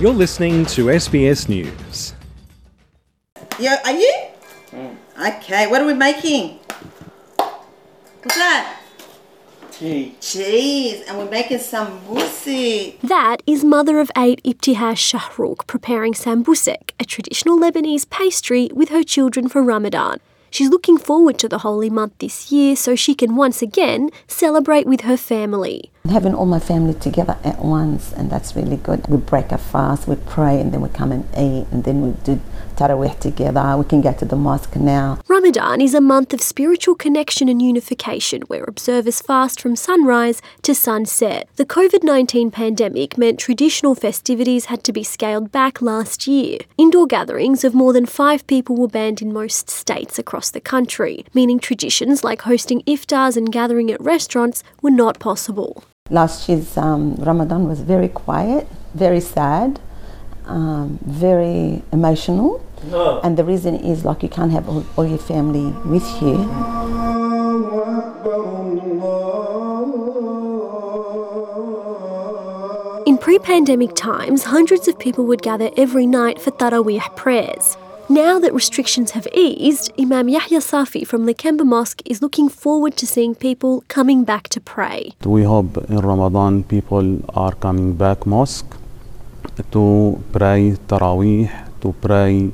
You're listening to SBS News. Yeah, are you? Okay, what are we making? What's that? Cheese, and we're making sambusi. That is mother of 8 Ibtihaj Shahrouk preparing sambusek, a traditional Lebanese pastry, with her children for Ramadan. She's looking forward to the holy month this year so she can once again celebrate with her family. Having all my family together at once, and that's really good. We break a fast, we pray, and then we come and eat, and then we do Tarawih together. We can go to the mosque now. Ramadan is a month of spiritual connection and unification where observers fast from sunrise to sunset. The COVID-19 pandemic meant traditional festivities had to be scaled back last year. Indoor gatherings of more than 5 people were banned in most states across the country, meaning traditions like hosting iftars and gathering at restaurants were not possible. Last year's Ramadan was very quiet, very sad, very emotional. And the reason is like you can't have all your family with you. In pre-pandemic times, hundreds of people would gather every night for Tarawih prayers. Now that restrictions have eased, Imam Yahya Safi from Lakemba Mosque is looking forward to seeing people coming back to pray. We hope in Ramadan people are coming back mosque to pray Tarawih, to pray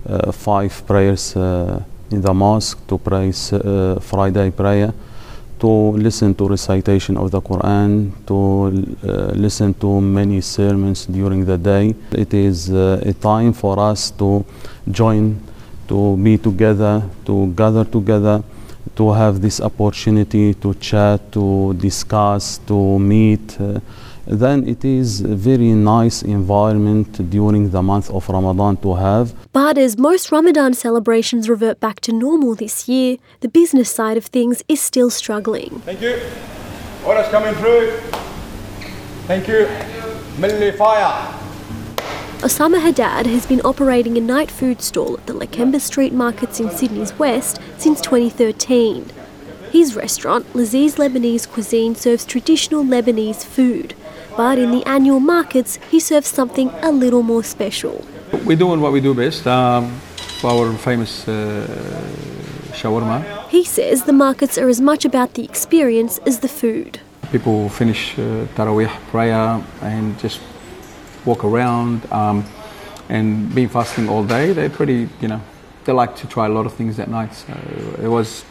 5 prayers in the mosque, to pray Friday prayer, to listen to recitation of the Quran, to listen to many sermons during the day. It is a time for us to join, to be together, to gather together, to have this opportunity to chat, to discuss, to meet. Then it is a very nice environment during the month of Ramadan to have. But as most Ramadan celebrations revert back to normal this year, the business side of things is still struggling. Thank you. Orders coming through. Thank you. Milli fire. Osama Haddad has been operating a night food stall at the Lakemba Street Markets in Sydney's West since 2013. His restaurant, Laziz Lebanese Cuisine, serves traditional Lebanese food. But in the annual markets, he serves something a little more special. We're doing what we do best, our famous shawarma. He says the markets are as much about the experience as the food. People finish Tarawih prayer and just walk around and being fasting all day. They're pretty, they like to try a lot of things that night. So it was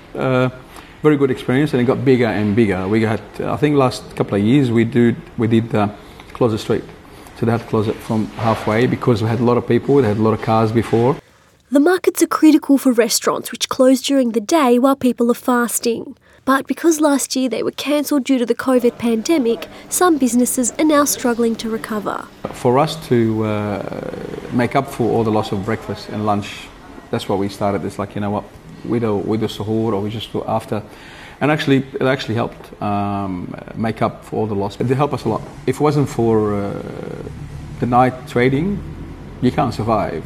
very good experience, and it got bigger and bigger. We had, I think, last couple of years we did close the street, so they had to close it from halfway because we had a lot of people, they had a lot of cars before. The markets are critical for restaurants which close during the day while people are fasting. But because last year they were cancelled due to the COVID pandemic, some businesses are now struggling to recover. For us to make up for all the loss of breakfast and lunch, that's what we started. It's like, you know what, we do suhoor, or we just go after. And actually, it actually helped make up for all the loss. It helped us a lot. If it wasn't for the night trading, you can't survive.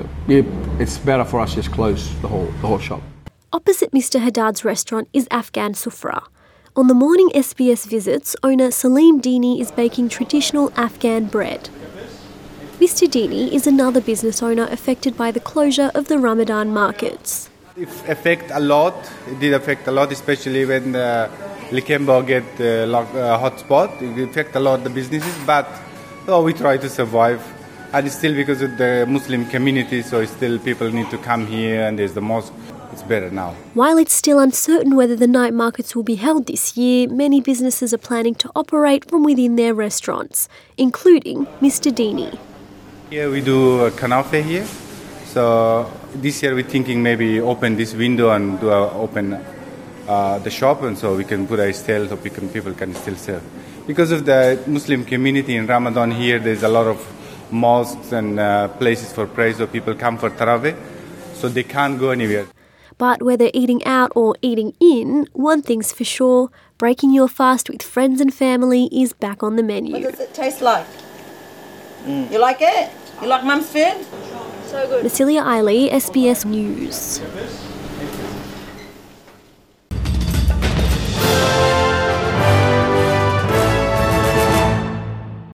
It's better for us to just close the whole shop. Opposite Mr. Haddad's restaurant is Afghan Sufra. On the morning SBS visits, owner Salim Dini is baking traditional Afghan bread. Mr. Dini is another business owner affected by the closure of the Ramadan markets. It did affect a lot, especially when Lakemba get hotspot. It affect a lot the businesses, but we try to survive. And it's still because of the Muslim community, so still people need to come here, and there's the mosque. It's better now. While it's still uncertain whether the night markets will be held this year, many businesses are planning to operate from within their restaurants, including Mr. Dini. Here we do a kanafe here. So this year we're thinking maybe open this window and open the shop, and so we can put a stall so people can still serve. Because of the Muslim community in Ramadan here, there's a lot of mosques and places for prayer, so people come for Tarawih, so they can't go anywhere. But whether eating out or eating in, one thing's for sure, breaking your fast with friends and family is back on the menu. What does it taste like? You like it? You like Mum's food? So good. Nasilia Ali, SBS News.